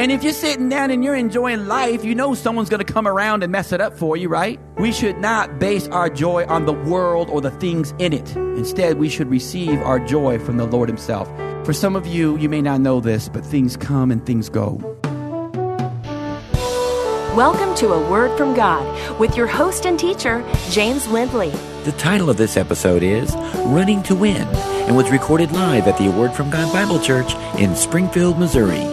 And if you're sitting down and you're enjoying life, you know someone's going to come around and mess it up for you, right? We should not base our joy on the world or the things in it. Instead, we should receive our joy from the Lord himself. For some of you, you may not know this, but things come and things go. Welcome to A Word from God with your host and teacher, James Lindley. The title of this episode is Running to Win and was recorded live at the A Word from God Bible Church in Springfield, Missouri.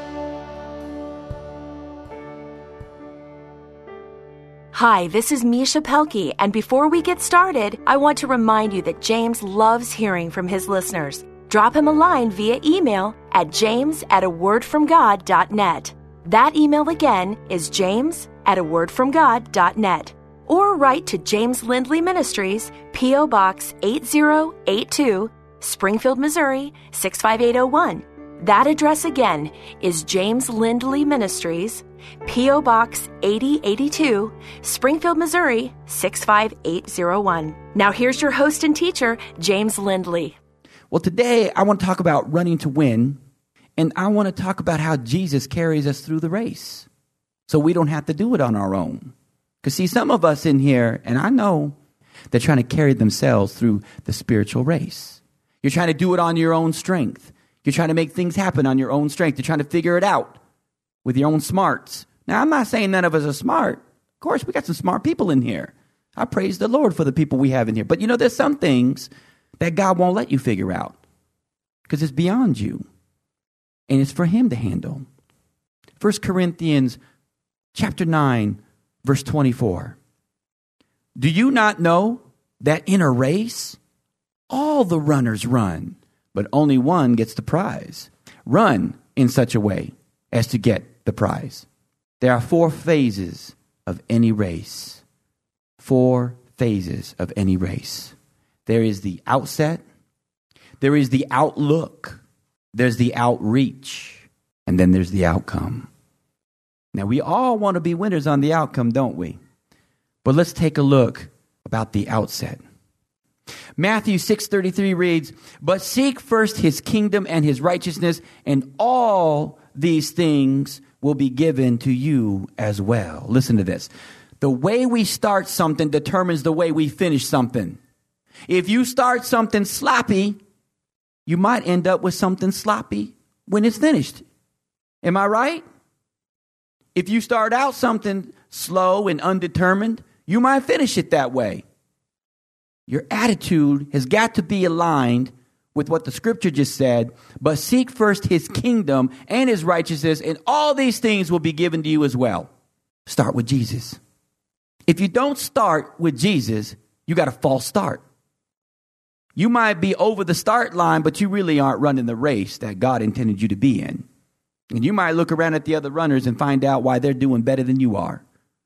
Hi, this is Misha Pelkey, and before we get started, I want to remind you that James loves hearing from his listeners. Drop him a line via email at james@awordfromgod.net. That email again is james@awordfromgod.net. Or write to James Lindley Ministries, P.O. Box 8082, Springfield, Missouri 65801. That address again is James Lindley Ministries, P.O. Box 8082, Springfield, Missouri 65801. Now here's your host and teacher, James Lindley. Well, today I want to talk about running to win, and I want to talk about how Jesus carries us through the race so we don't have to do it on our own. Because see, some of us in here, and I know, they're trying to carry themselves through the spiritual race. You're trying to do it on your own strength. You're trying to make things happen on your own strength. You're trying to figure it out with your own smarts. Now, I'm not saying none of us are smart. Of course, we got some smart people in here. I praise the Lord for the people we have in here. But, there's some things that God won't let you figure out because it's beyond you, and it's for him to handle. 1 Corinthians chapter 9, verse 24. Do you not know that in a race, all the runners run, but only one gets the prize? Run in such a way as to get the prize. There are 4 phases of any race. 4 phases of any race. There is the outset. There is the outlook. There's the outreach. And then there's the outcome. Now, we all want to be winners on the outcome, don't we? But let's take a look about the outset. Matthew 6:33 reads, "But seek first his kingdom and his righteousness, and all these things will be given to you as well." Listen to this. The way we start something determines the way we finish something. If you start something sloppy, you might end up with something sloppy when it's finished. Am I right? If you start out something slow and undetermined, you might finish it that way. Your attitude has got to be aligned with what the scripture just said. But seek first his kingdom and his righteousness, and all these things will be given to you as well. Start with Jesus. If you don't start with Jesus, you got a false start. You might be over the start line, but you really aren't running the race that God intended you to be in. And you might look around at the other runners and find out why they're doing better than you are.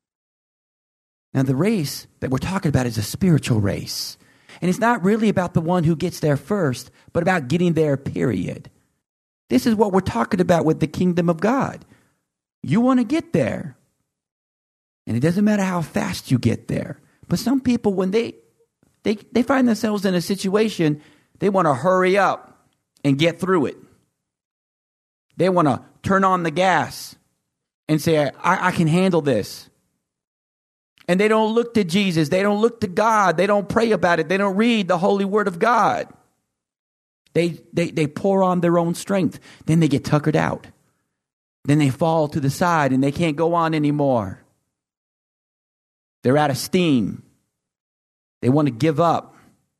Now, the race that we're talking about is a spiritual race. And it's not really about the one who gets there first, but about getting there, period. This is what we're talking about with the kingdom of God. You want to get there. And it doesn't matter how fast you get there. But some people, when they find themselves in a situation, they want to hurry up and get through it. They want to turn on the gas and say, I can handle this. And they don't look to Jesus. They don't look to God. They don't pray about it. They don't read the holy word of God. They pour on their own strength. Then they get tuckered out. Then they fall to the side and they can't go on anymore. They're out of steam. They want to give up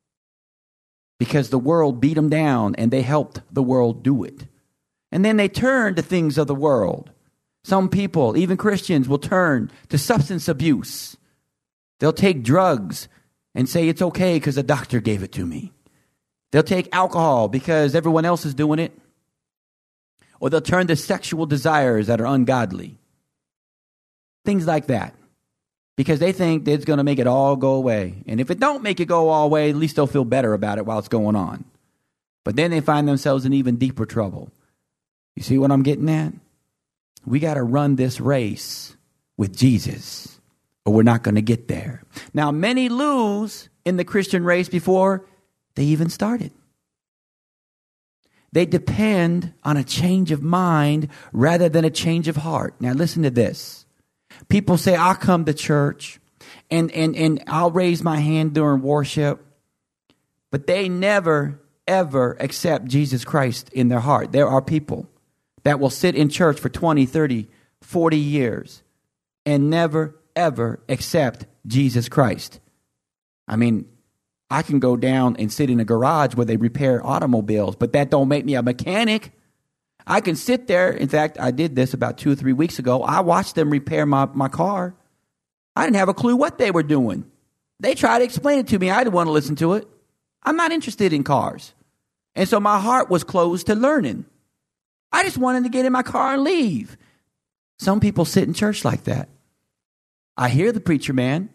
because the world beat them down and they helped the world do it. And then they turn to things of the world. Some people, even Christians, will turn to substance abuse. They'll take drugs and say it's okay because the doctor gave it to me. They'll take alcohol because everyone else is doing it. Or they'll turn to sexual desires that are ungodly. Things like that. Because they think that it's going to make it all go away. And if it don't make it go all away, at least they'll feel better about it while it's going on. But then they find themselves in even deeper trouble. You see what I'm getting at? We got to run this race with Jesus, or we're not going to get there. Now, many lose in the Christian race before they even started. They depend on a change of mind rather than a change of heart. Now listen to this. People say, I'll come to church and I'll raise my hand during worship, but they never, ever accept Jesus Christ in their heart. There are people that will sit in church for 20, 30, 40 years and never, ever accept Jesus Christ. I mean, I can go down and sit in a garage where they repair automobiles, but that don't make me a mechanic. I can sit there. In fact, I did this about 2 or 3 weeks ago. I watched them repair my car. I didn't have a clue what they were doing. They tried to explain it to me. I didn't want to listen to it. I'm not interested in cars. And so my heart was closed to learning. I just wanted to get in my car and leave. Some people sit in church like that. I hear the preacher man,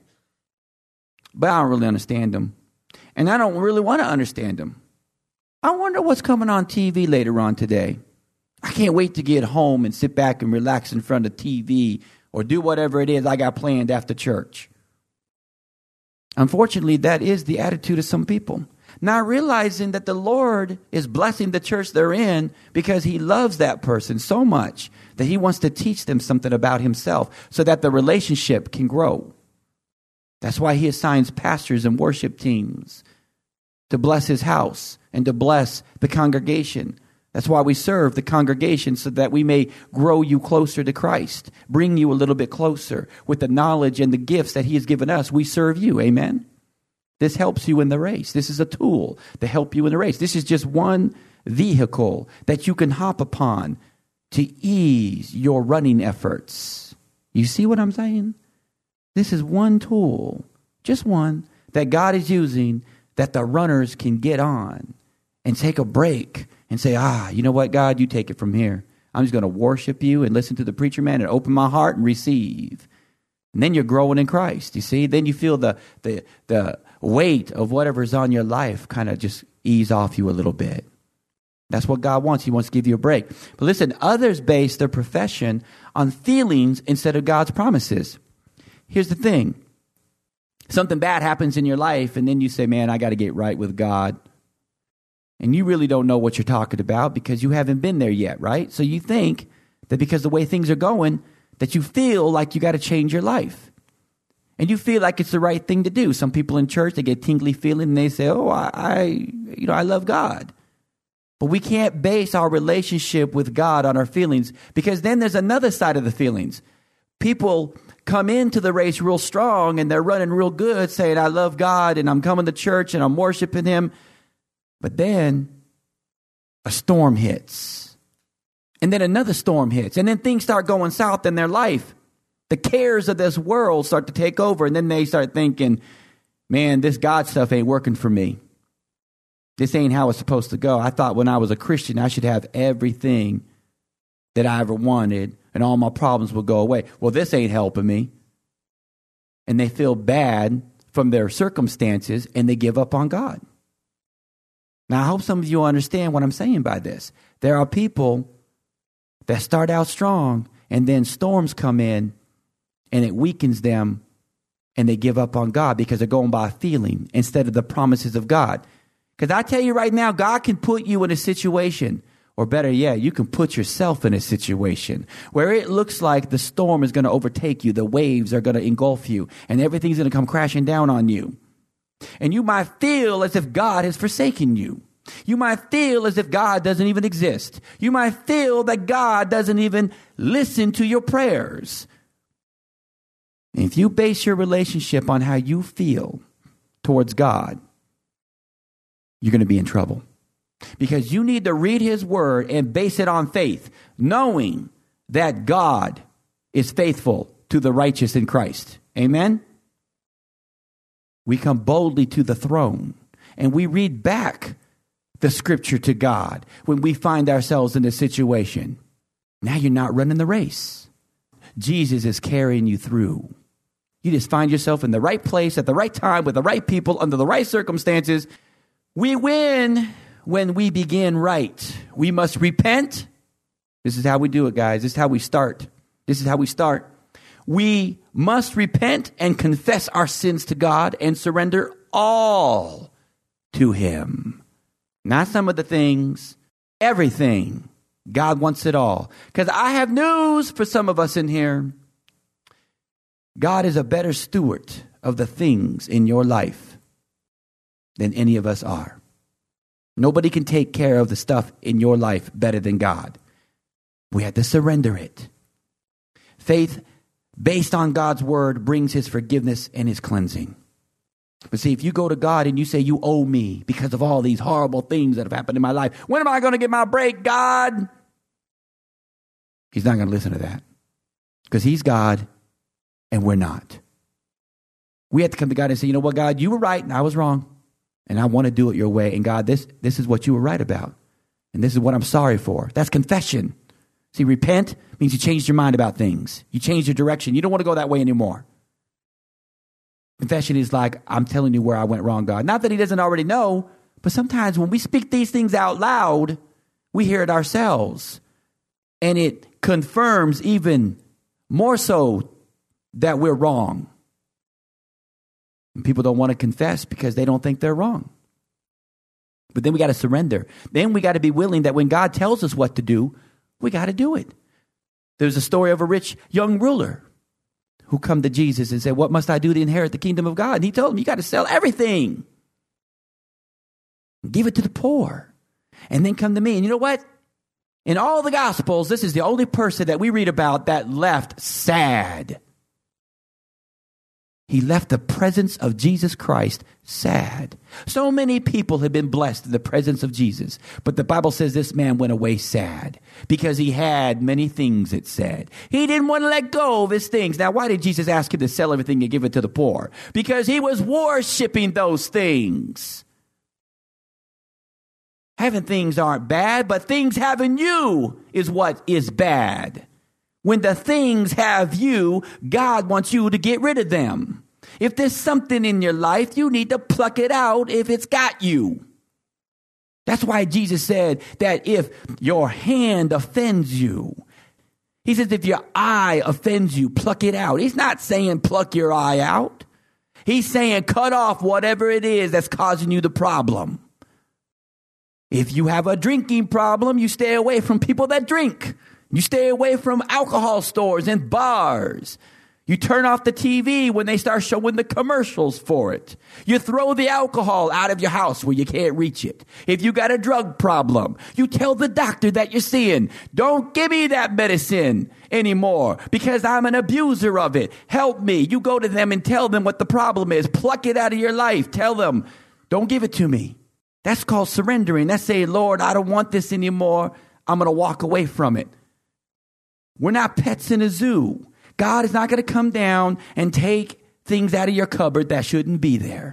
but I don't really understand him. And I don't really want to understand him. I wonder what's coming on TV later on today. I can't wait to get home and sit back and relax in front of TV or do whatever it is I got planned after church. Unfortunately, that is the attitude of some people. Not realizing that the Lord is blessing the church they're in because he loves that person so much that he wants to teach them something about himself so that the relationship can grow. That's why he assigns pastors and worship teams to bless his house and to bless the congregation. That's why we serve the congregation so that we may grow you closer to Christ, bring you a little bit closer with the knowledge and the gifts that he has given us. We serve you. Amen. This helps you in the race. This is a tool to help you in the race. This is just one vehicle that you can hop upon to ease your running efforts. You see what I'm saying? This is one tool, just one, that God is using that the runners can get on and take a break and say, you know what, God, you take it from here. I'm just going to worship you and listen to the preacher man and open my heart and receive. And then you're growing in Christ, you see? Then you feel the weight of whatever's on your life kind of just ease off you a little bit. That's what God wants. He wants to give you a break. But listen, others base their profession on feelings instead of God's promises. Here's the thing. Something bad happens in your life, and then you say, man, I got to get right with God. And you really don't know what you're talking about because you haven't been there yet, right? So you think that because the way things are going, that you feel like you got to change your life. And you feel like it's the right thing to do. Some people in church, they get tingly feeling and they say, I love God. But we can't base our relationship with God on our feelings because then there's another side of the feelings. People come into the race real strong and they're running real good saying, I love God and I'm coming to church and I'm worshiping him. But then a storm hits. And then another storm hits. And then things start going south in their life. The cares of this world start to take over. And then they start thinking, man, this God stuff ain't working for me. This ain't how it's supposed to go. I thought when I was a Christian, I should have everything that I ever wanted and all my problems would go away. Well, this ain't helping me. And they feel bad from their circumstances and they give up on God. Now, I hope some of you understand what I'm saying by this. There are people that start out strong and then storms come in and it weakens them and they give up on God because they're going by feeling instead of the promises of God. Because I tell you right now, God can put you in a situation, or better yet, you can put yourself in a situation where it looks like the storm is going to overtake you, the waves are going to engulf you, and everything's going to come crashing down on you. And you might feel as if God has forsaken you. You might feel as if God doesn't even exist. You might feel that God doesn't even listen to your prayers. And if you base your relationship on how you feel towards God, you're going to be in trouble. Because you need to read his word and base it on faith, knowing that God is faithful to the righteous in Christ. Amen? We come boldly to the throne and we read back the scripture to God when we find ourselves in a situation. Now you're not running the race. Jesus is carrying you through. You just find yourself in the right place at the right time with the right people under the right circumstances. We win when we begin right. We must repent. This is how we do it, guys. This is how we start. This is how we start. We must repent and confess our sins to God and surrender all to him. Not some of the things, everything. God wants it all. Because I have news for some of us in here. God is a better steward of the things in your life than any of us are. Nobody can take care of the stuff in your life better than God. We have to surrender it. Faith based on God's word brings his forgiveness and his cleansing. But see, if you go to God and you say, you owe me because of all these horrible things that have happened in my life, when am I going to get my break, God? He's not going to listen to that because he's God and we're not. We have to come to God and say, you know what, God, you were right and I was wrong. And I want to do it your way. And God, this is what you were right about. And this is what I'm sorry for. That's confession. See, repent means you changed your mind about things. You changed your direction. You don't want to go that way anymore. Confession is like, I'm telling you where I went wrong, God. Not that he doesn't already know, but sometimes when we speak these things out loud, we hear it ourselves. And it confirms even more so that we're wrong. And people don't want to confess because they don't think they're wrong. But then we got to surrender. Then we got to be willing that when God tells us what to do, we got to do it. There's a story of a rich young ruler who come to Jesus and said, what must I do to inherit the kingdom of God? And he told him, you got to sell everything. Give it to the poor. And then come to me. And you know what? In all the Gospels, this is the only person that we read about that left sad. He left the presence of Jesus Christ sad. So many people have been blessed in the presence of Jesus. But the Bible says this man went away sad because he had many things, it said. He didn't want to let go of his things. Now, why did Jesus ask him to sell everything and give it to the poor? Because he was worshiping those things. Having things aren't bad, but things having you is what is bad. When the things have you, God wants you to get rid of them. If there's something in your life, you need to pluck it out if it's got you. That's why Jesus said that if your hand offends you, he says if your eye offends you, pluck it out. He's not saying pluck your eye out. He's saying cut off whatever it is that's causing you the problem. If you have a drinking problem, you stay away from people that drink. You stay away from alcohol stores and bars. You turn off the TV when they start showing the commercials for it. You throw the alcohol out of your house where you can't reach it. If you got a drug problem, you tell the doctor that you're seeing, don't give me that medicine anymore because I'm an abuser of it. Help me. You go to them and tell them what the problem is. Pluck it out of your life. Tell them, don't give it to me. That's called surrendering. That's saying, Lord, I don't want this anymore. I'm going to walk away from it. We're not pets in a zoo. God is not going to come down and take things out of your cupboard that shouldn't be there.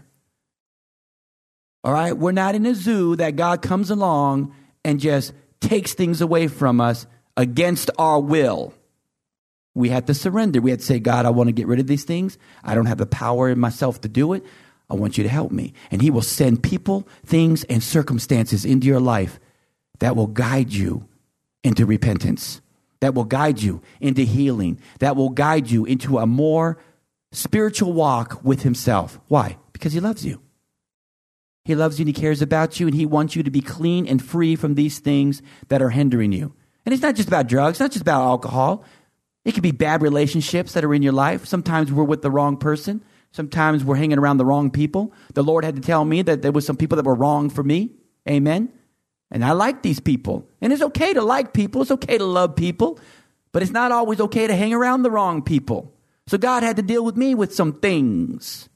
All right? We're not in a zoo that God comes along and just takes things away from us against our will. We have to surrender. We have to say, God, I want to get rid of these things. I don't have the power in myself to do it. I want you to help me. And he will send people, things, and circumstances into your life that will guide you into repentance, that will guide you into healing, that will guide you into a more spiritual walk with himself. Why? Because he loves you. He loves you and he cares about you and he wants you to be clean and free from these things that are hindering you. And it's not just about drugs. It's not just about alcohol. It could be bad relationships that are in your life. Sometimes we're with the wrong person. Sometimes we're hanging around the wrong people. The Lord had to tell me that there was some people that were wrong for me. Amen. And I like these people. And it's okay to like people. It's okay to love people. But it's not always okay to hang around the wrong people. So God had to deal with me with some things.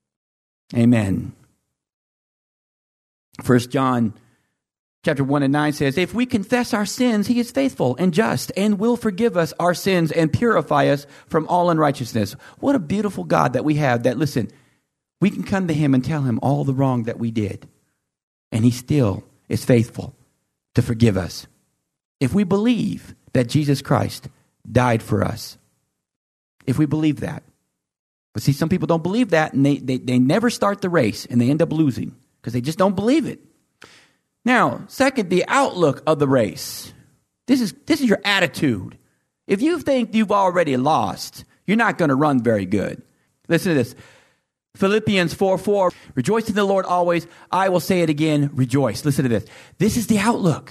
Amen. 1 John chapter 1 and 9 says, if we confess our sins, he is faithful and just and will forgive us our sins and purify us from all unrighteousness. What a beautiful God that we have that, listen, we can come to him and tell him all the wrong that we did. And he still is faithful to forgive us. If we believe that Jesus Christ died for us, if we believe that. But see, some people don't believe that and they never start the race and they end up losing because they just don't believe it. Now, second, the outlook of the race. This is your attitude. If you think you've already lost, you're not going to run very good. Listen to this. Philippians 4:4, rejoice in the Lord always. I will say it again, rejoice. Listen to this. This is the outlook.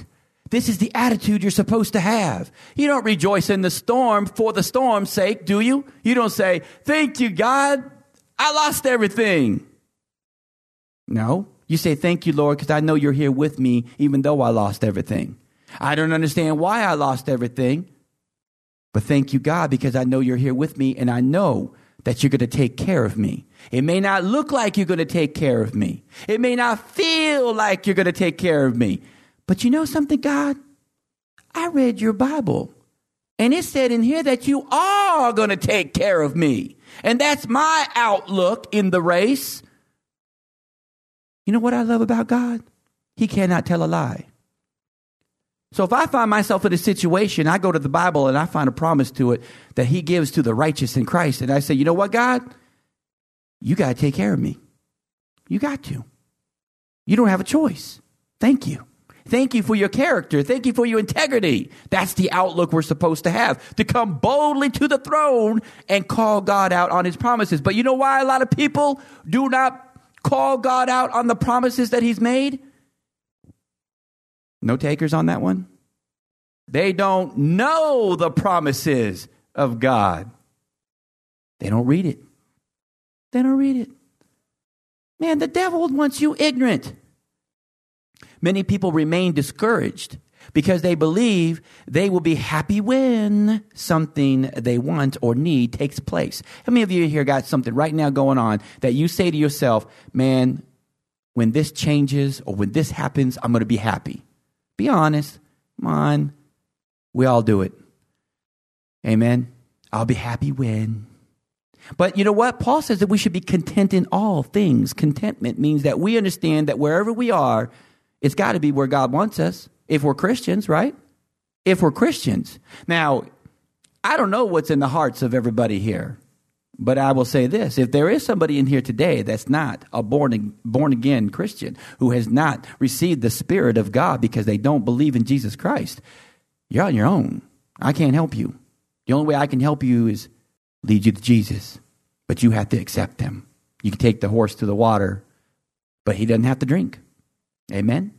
This is the attitude you're supposed to have. You don't rejoice in the storm for the storm's sake, do you? You don't say, thank you, God. I lost everything. No, you say, thank you, Lord, because I know you're here with me, even though I lost everything. I don't understand why I lost everything, but thank you, God, because I know you're here with me, and I know that you're going to take care of me. It may not look like you're going to take care of me. It may not feel like you're going to take care of me. But you know something, God? I read your Bible, and it said in here that you are going to take care of me. And that's my outlook in the race. You know what I love about God? He cannot tell a lie. So if I find myself in a situation, I go to the Bible and I find a promise to it that he gives to the righteous in Christ. And I say, you know what, God? You got to take care of me. You got to. You don't have a choice. Thank you. Thank you for your character. Thank you for your integrity. That's the outlook we're supposed to have, to come boldly to the throne and call God out on his promises. But you know why a lot of people do not call God out on the promises that he's made? No takers on that one? They don't know the promises of God. They don't read it. They don't read it. Man, the devil wants you ignorant. Many people remain discouraged because they believe they will be happy when something they want or need takes place. How many of you here got something right now going on that you say to yourself, man, when this changes or when this happens, I'm going to be happy? Be honest. Come on. We all do it. Amen. I'll be happy when. But you know what? Paul says that we should be content in all things. Contentment means that we understand that wherever we are, it's got to be where God wants us. If we're Christians, right? If we're Christians. Now, I don't know what's in the hearts of everybody here, but I will say this. If there is somebody in here today that's not a born-again Christian, who has not received the Spirit of God because they don't believe in Jesus Christ, you're on your own. I can't help you. The only way I can help you is lead you to Jesus, but you have to accept him. You can take the horse to the water, but he doesn't have to drink. Amen?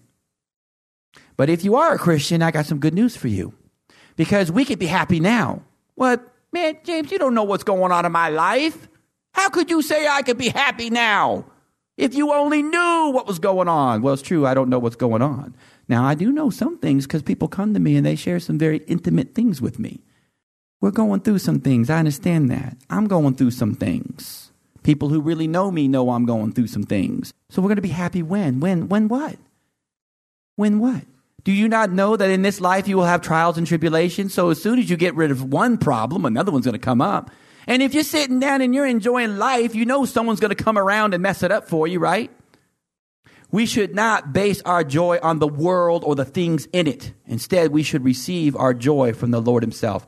But if you are a Christian, I got some good news for you. Because we could be happy now. What? Man, James, you don't know what's going on in my life. How could you say I could be happy now? If you only knew what was going on. Well, it's true, I don't know what's going on. Now, I do know some things because people come to me and they share some very intimate things with me. We're going through some things. I understand that. I'm going through some things. People who really know me know I'm going through some things. So we're going to be happy when? When what? When what? Do you not know that in this life you will have trials and tribulations? So as soon as you get rid of one problem, another one's going to come up. And if you're sitting down and you're enjoying life, you know someone's going to come around and mess it up for you, right? We should not base our joy on the world or the things in it. Instead, we should receive our joy from the Lord himself.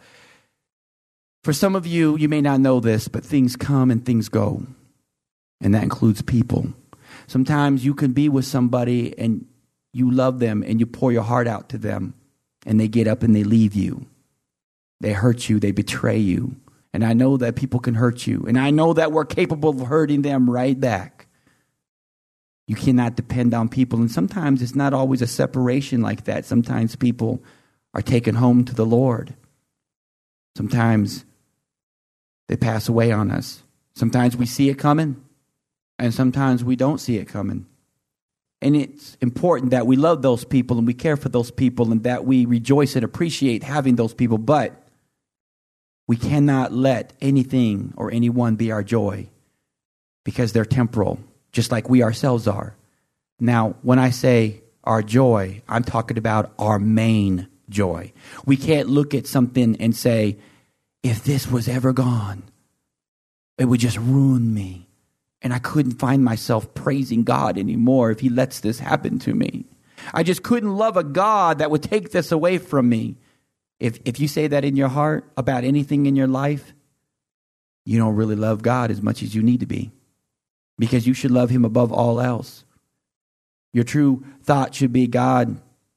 For some of you, you may not know this, but things come and things go. And that includes people. Sometimes you can be with somebody and you love them and you pour your heart out to them and they get up and they leave you. They hurt you. They betray you. And I know that people can hurt you. And I know that we're capable of hurting them right back. You cannot depend on people. And sometimes it's not always a separation like that. Sometimes people are taken home to the Lord. Sometimes they pass away on us. Sometimes we see it coming, and sometimes we don't see it coming. And it's important that we love those people and we care for those people and that we rejoice and appreciate having those people. But we cannot let anything or anyone be our joy because they're temporal, just like we ourselves are. Now, when I say our joy, I'm talking about our main joy. We can't look at something and say, if this was ever gone, it would just ruin me. And I couldn't find myself praising God anymore if he lets this happen to me. I just couldn't love a God that would take this away from me. If you say that in your heart about anything in your life, you don't really love God as much as you need to be. Because you should love him above all else. Your true thought should be, God,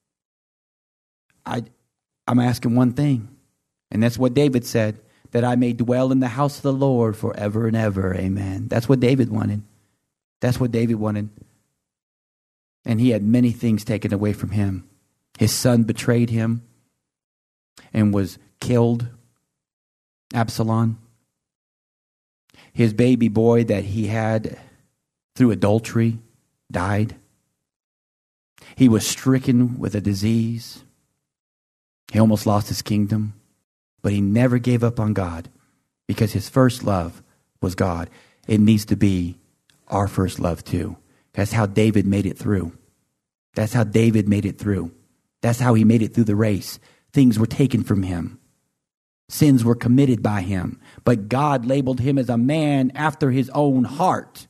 I'm asking one thing. And that's what David said, that I may dwell in the house of the Lord forever and ever. Amen. That's what David wanted. That's what David wanted. And he had many things taken away from him. His son betrayed him and was killed. Absalom. His baby boy that he had through adultery died. He was stricken with a disease. He almost lost his kingdom, but he never gave up on God because his first love was God. It needs to be our first love too. That's how David made it through. That's how David made it through. That's how he made it through the race. Things were taken from him. Sins were committed by him, but God labeled him as a man after his own heart.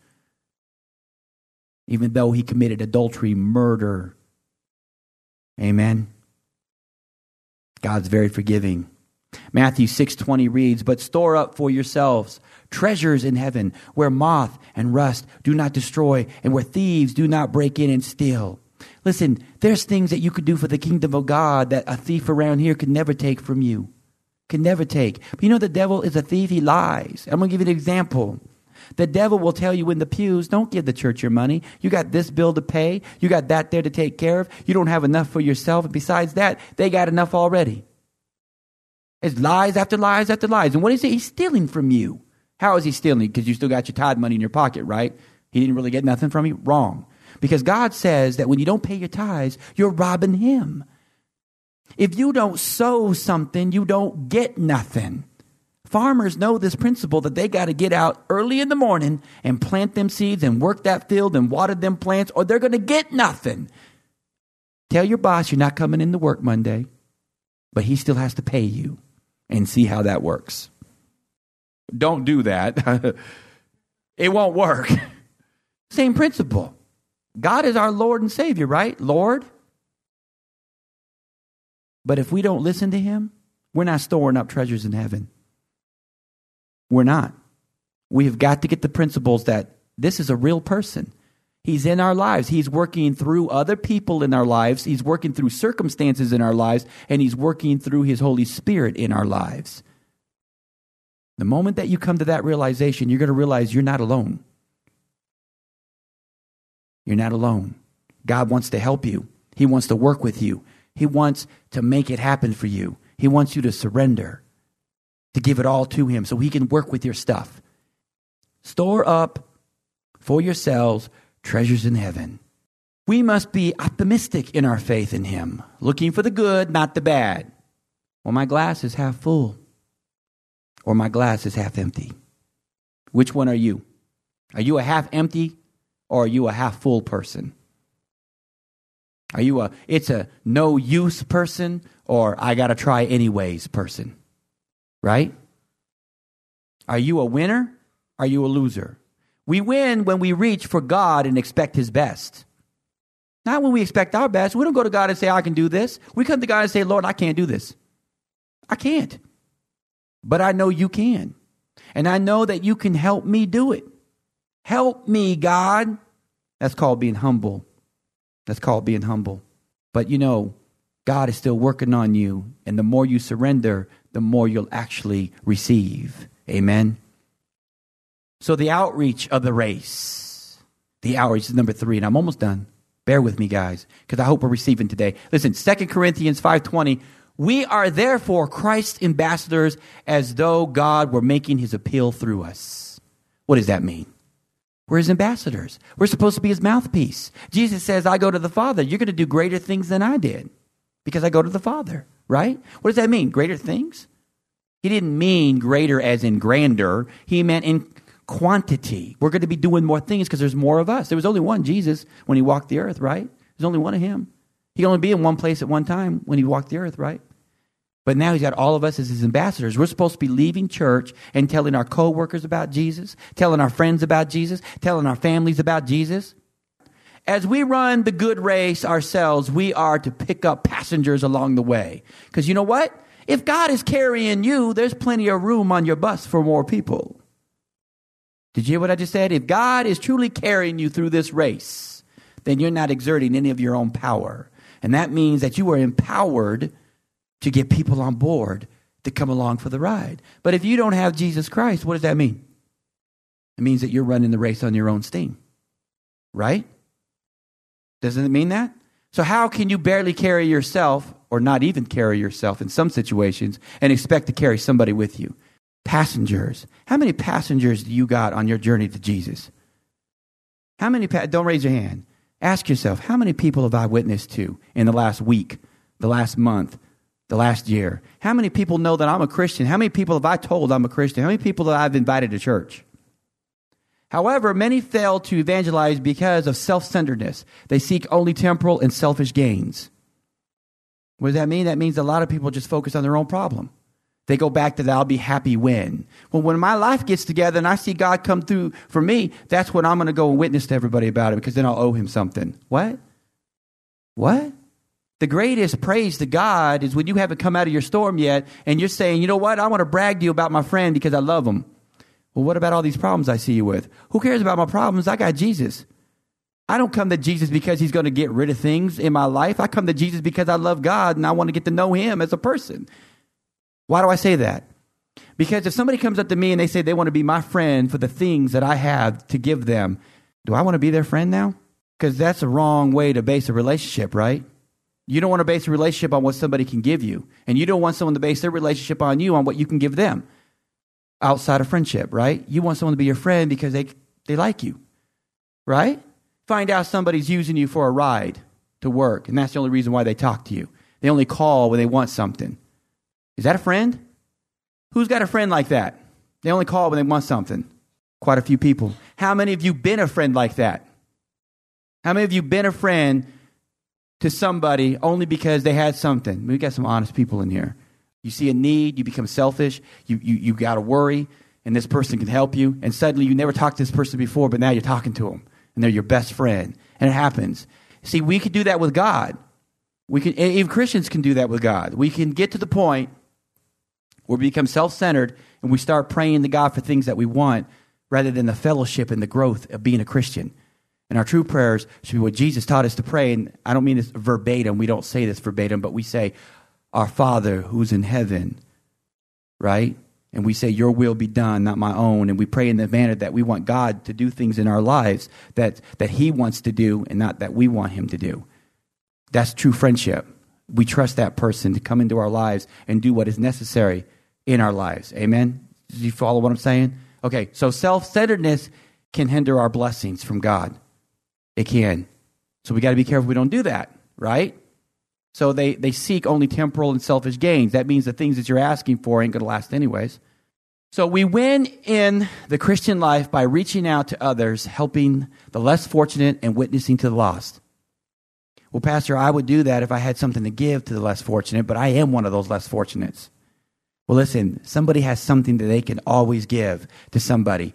Even though he committed adultery, murder. Amen. God's very forgiving. Matthew 6:20 reads, "But store up for yourselves treasures in heaven, where moth and rust do not destroy, and where thieves do not break in and steal." Listen, there's things that you could do for the kingdom of God that a thief around here could never take from you. Can never take. But you know the devil is a thief. He lies. I'm going to give you an example. The devil will tell you in the pews, don't give the church your money. You got this bill to pay. You got that there to take care of. You don't have enough for yourself. And besides that, they got enough already. It's lies after lies after lies. And what is it? He's stealing from you. How is he stealing? Because you still got your tithe money in your pocket, right? He didn't really get nothing from you? Wrong. Because God says that when you don't pay your tithes, you're robbing him. If you don't sow something, you don't get nothing. Farmers know this principle that they got to get out early in the morning and plant them seeds and work that field and water them plants or they're going to get nothing. Tell your boss you're not coming into work Monday, but he still has to pay you and see how that works. Don't do that. It won't work. Same principle. God is our Lord and Savior, right? Lord. But if we don't listen to him, we're not storing up treasures in heaven. We're not. We have got to get the principles that this is a real person. He's in our lives. He's working through other people in our lives. He's working through circumstances in our lives. And he's working through his Holy Spirit in our lives. The moment that you come to that realization, you're going to realize you're not alone. You're not alone. God wants to help you. He wants to work with you. He wants to make it happen for you. He wants you to surrender, to give it all to him so he can work with your stuff. Store up for yourselves treasures in heaven. We must be optimistic in our faith in him, looking for the good, not the bad. Well, my glass is half full, or my glass is half empty. Which one are you? Are you a half empty, or are you a half full person? Are you it's a no use person, or I got to try anyways person? Right? Are you a winner? Are you a loser? We win when we reach for God and expect his best. Not when we expect our best. We don't go to God and say, I can do this. We come to God and say, Lord, I can't do this. I can't. But I know you can. And I know that you can help me do it. Help me, God. That's called being humble. That's called being humble. But you know, God is still working on you. And the more you surrender, the more you'll actually receive. Amen. So the outreach of the race. The outreach is number 3. And I'm almost done. Bear with me, guys, because I hope we're receiving today. Listen, 2 Corinthians 5:20. We are therefore Christ's ambassadors as though God were making his appeal through us. What does that mean? We're his ambassadors. We're supposed to be his mouthpiece. Jesus says, I go to the Father. You're going to do greater things than I did because I go to the Father, right? What does that mean? Greater things? He didn't mean greater as in grander. He meant in quantity. We're going to be doing more things because there's more of us. There was only one Jesus when he walked the earth, right? There's only one of him. He could only be in one place at one time when he walked the earth, right? But now he's got all of us as his ambassadors. We're supposed to be leaving church and telling our co-workers about Jesus, telling our friends about Jesus, telling our families about Jesus. As we run the good race ourselves, we are to pick up passengers along the way. Because you know what? If God is carrying you, there's plenty of room on your bus for more people. Did you hear what I just said? If God is truly carrying you through this race, then you're not exerting any of your own power. And that means that you are empowered to get people on board to come along for the ride. But if you don't have Jesus Christ, what does that mean? It means that you're running the race on your own steam. Right? Doesn't it mean that? So how can you barely carry yourself, or not even carry yourself in some situations, and expect to carry somebody with you? Passengers. How many passengers do you got on your journey to Jesus? How many? Don't raise your hand. Ask yourself, how many people have I witnessed to in the last week, the last month, the last year? How many people know that I'm a Christian? How many people have I told I'm a Christian? How many people have I've invited to church? However, many fail to evangelize because of self-centeredness. They seek only temporal and selfish gains. What does that mean? That means a lot of people just focus on their own problem. They go back to the I'll be happy when. Well, when my life gets together and I see God come through for me, that's when I'm going to go and witness to everybody about it, because then I'll owe him something. What? The greatest praise to God is when you haven't come out of your storm yet and you're saying, you know what? I want to brag to you about my friend because I love him. Well, what about all these problems I see you with? Who cares about my problems? I got Jesus. I don't come to Jesus because he's going to get rid of things in my life. I come to Jesus because I love God and I want to get to know him as a person. Why do I say that? Because if somebody comes up to me and they say they want to be my friend for the things that I have to give them, do I want to be their friend now? Because that's a wrong way to base a relationship, right? You don't want to base a relationship on what somebody can give you. And you don't want someone to base their relationship on you on what you can give them outside of friendship, right? You want someone to be your friend because they like you, right? Find out somebody's using you for a ride to work, and that's the only reason why they talk to you. They only call when they want something. Is that a friend? Who's got a friend like that? They only call when they want something. Quite a few people. How many of you been a friend like that? How many of you been a friend to somebody only because they had something? We got some honest people in here. You see a need, you become selfish, you got to worry, and this person can help you, and suddenly you never talked to this person before, but now you're talking to them, and they're your best friend, and it happens. See, we could do that with God. Even Christians can do that with God. We can get to the point where we become self-centered and we start praying to God for things that we want rather than the fellowship and the growth of being a Christian. And our true prayers should be what Jesus taught us to pray. And I don't mean this verbatim. We don't say this verbatim, but we say, our Father who's in heaven, right? And we say, your will be done, not my own. And we pray in the manner that we want God to do things in our lives that he wants to do and not that we want him to do. That's true friendship. We trust that person to come into our lives and do what is necessary in our lives. Amen? Do you follow what I'm saying? Okay, so self-centeredness can hinder our blessings from God. It can. So we got to be careful we don't do that, right? So they seek only temporal and selfish gains. That means the things that you're asking for ain't going to last anyways. So we win in the Christian life by reaching out to others, helping the less fortunate, and witnessing to the lost. Well, Pastor, I would do that if I had something to give to the less fortunate, but I am one of those less fortunates. Well, listen, somebody has something that they can always give to somebody.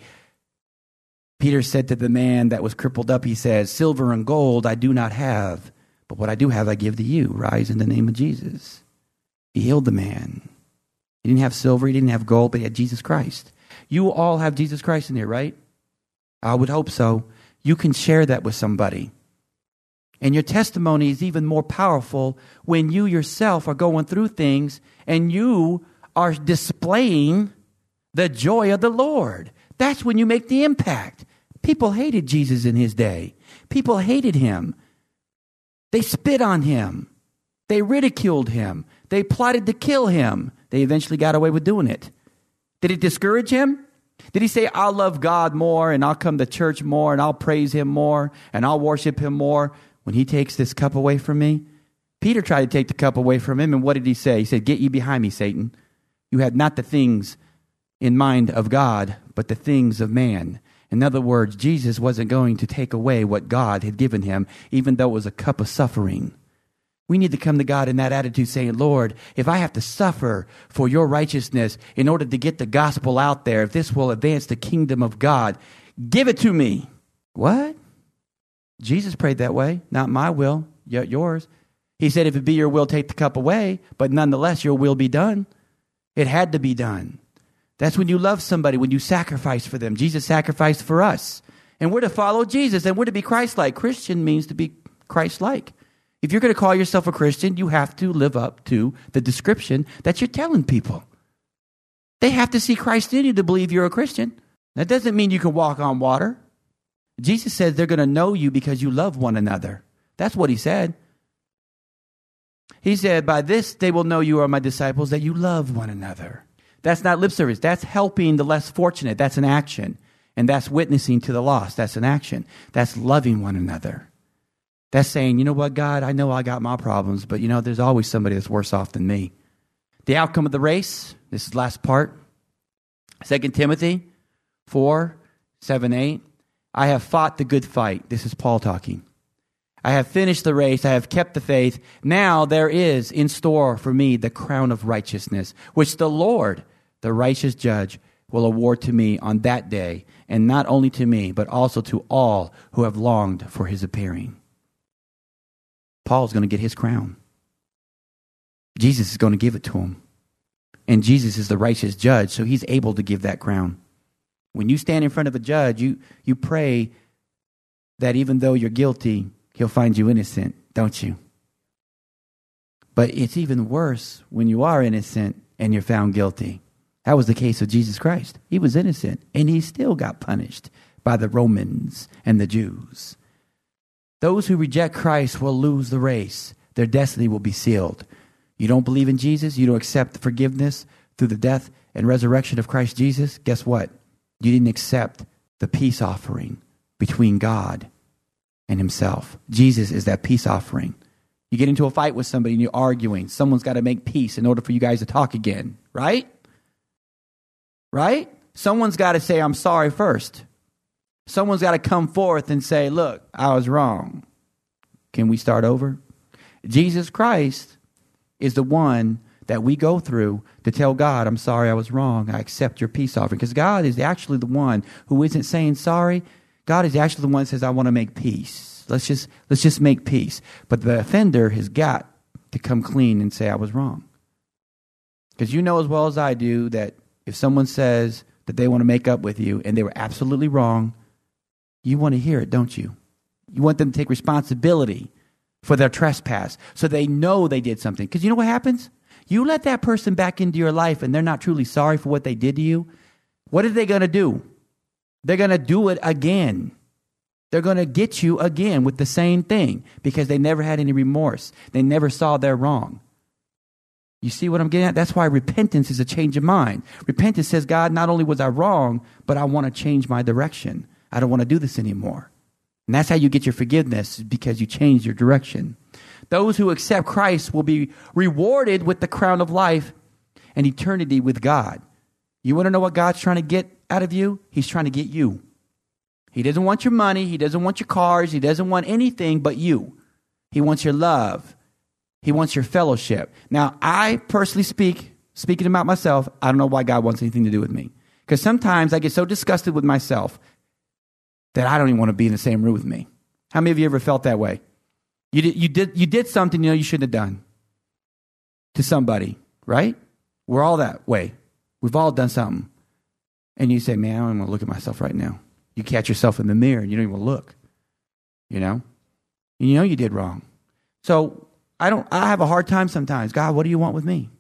Peter said to the man that was crippled up, he says, silver and gold I do not have, but what I do have I give to you. Rise in the name of Jesus. He healed the man. He didn't have silver, he didn't have gold, but he had Jesus Christ. You all have Jesus Christ in here, right? I would hope so. You can share that with somebody. And your testimony is even more powerful when you yourself are going through things and you are displaying the joy of the Lord. That's when you make the impact. People hated Jesus in his day. People hated him. They spit on him. They ridiculed him. They plotted to kill him. They eventually got away with doing it. Did it discourage him? Did he say, I'll love God more and I'll come to church more and I'll praise him more and I'll worship him more when he takes this cup away from me? Peter tried to take the cup away from him, and what did he say? He said, get ye behind me, Satan. You have not the things in mind of God, but the things of man. In other words, Jesus wasn't going to take away what God had given him, even though it was a cup of suffering. We need to come to God in that attitude saying, Lord, if I have to suffer for your righteousness in order to get the gospel out there, if this will advance the kingdom of God, give it to me. What? Jesus prayed that way. Not my will, yet yours. He said, if it be your will, take the cup away, but nonetheless, your will be done. It had to be done. That's when you love somebody, when you sacrifice for them. Jesus sacrificed for us. And we're to follow Jesus, and we're to be Christ-like. Christian means to be Christ-like. If you're going to call yourself a Christian, you have to live up to the description that you're telling people. They have to see Christ in you to believe you're a Christian. That doesn't mean you can walk on water. Jesus says they're going to know you because you love one another. That's what he said. He said, by this they will know you are my disciples, that you love one another. That's not lip service. That's helping the less fortunate. That's an action. And that's witnessing to the lost. That's an action. That's loving one another. That's saying, you know what, God, I know I got my problems, but there's always somebody that's worse off than me. The outcome of the race, this is the last part. 2 Timothy 4:7-8. I have fought the good fight. This is Paul talking. I have finished the race. I have kept the faith. Now there is in store for me the crown of righteousness, which the Lord, the righteous judge, will award to me on that day, and not only to me, but also to all who have longed for his appearing. Paul's going to get his crown. Jesus is going to give it to him. And Jesus is the righteous judge, so he's able to give that crown. When you stand in front of a judge, you pray that even though you're guilty, he'll find you innocent, don't you? But it's even worse when you are innocent and you're found guilty. That was the case with Jesus Christ. He was innocent, and he still got punished by the Romans and the Jews. Those who reject Christ will lose the race. Their destiny will be sealed. You don't believe in Jesus? You don't accept the forgiveness through the death and resurrection of Christ Jesus? Guess what? You didn't accept the peace offering between God and himself. Jesus is that peace offering. You get into a fight with somebody and you're arguing. Someone's got to make peace in order for you guys to talk again, right? Right? Someone's got to say, I'm sorry first. Someone's got to come forth and say, look, I was wrong. Can we start over? Jesus Christ is the one that we go through to tell God, I'm sorry I was wrong. I accept your peace offering. Because God is actually the one who isn't saying sorry. God is actually the one that says, I want to make peace. Let's just make peace. But the offender has got to come clean and say, I was wrong. Because you know as well as I do that if someone says that they want to make up with you and they were absolutely wrong, you want to hear it, don't you? You want them to take responsibility for their trespass so they know they did something. Because you know what happens? You let that person back into your life and they're not truly sorry for what they did to you. What are they going to do? They're going to do it again. They're going to get you again with the same thing because they never had any remorse. They never saw their wrong. You see what I'm getting at? That's why repentance is a change of mind. Repentance says, God, not only was I wrong, but I want to change my direction. I don't want to do this anymore. And that's how you get your forgiveness, because you change your direction. Those who accept Christ will be rewarded with the crown of life and eternity with God. You want to know what God's trying to get out of you? He's trying to get you. He doesn't want your money. He doesn't want your cars. He doesn't want anything but you. He wants your love. He wants your fellowship. Now, I personally speaking about myself, I don't know why God wants anything to do with me. Because sometimes I get so disgusted with myself that I don't even want to be in the same room with me. How many of you ever felt that way? You did something you shouldn't have done to somebody, right? We're all that way. We've all done something. And you say, man, I don't even want to look at myself right now. You catch yourself in the mirror and you don't even look. You know you did wrong. So I have a hard time sometimes. God, what do you want with me?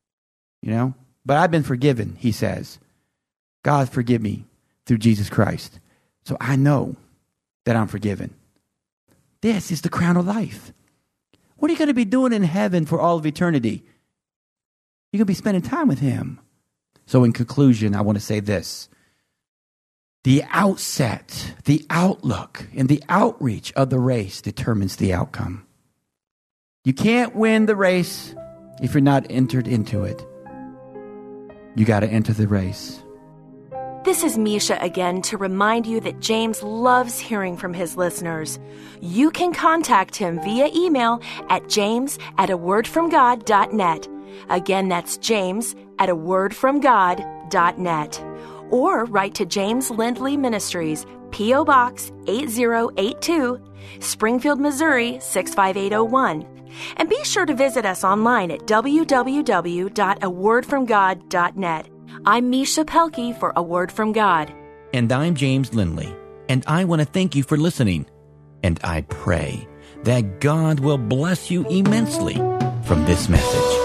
But I've been forgiven, he says. God, forgive me through Jesus Christ. So I know that I'm forgiven. This is the crown of life. What are you going to be doing in heaven for all of eternity? You're going to be spending time with him. So in conclusion, I want to say this. The outset, the outlook, and the outreach of the race determines the outcome. You can't win the race if you're not entered into it. You got to enter the race. This is Misha again to remind you that James loves hearing from his listeners. You can contact him via email at james@awordfromgod.net. Again, that's james@awordfromgod.net. Or write to James Lindley Ministries, P.O. Box 8082, Springfield, Missouri 65801. And be sure to visit us online at www.awordfromgod.net. I'm Misha Pelkey for A Word From God. And I'm James Lindley. And I want to thank you for listening. And I pray that God will bless you immensely from this message.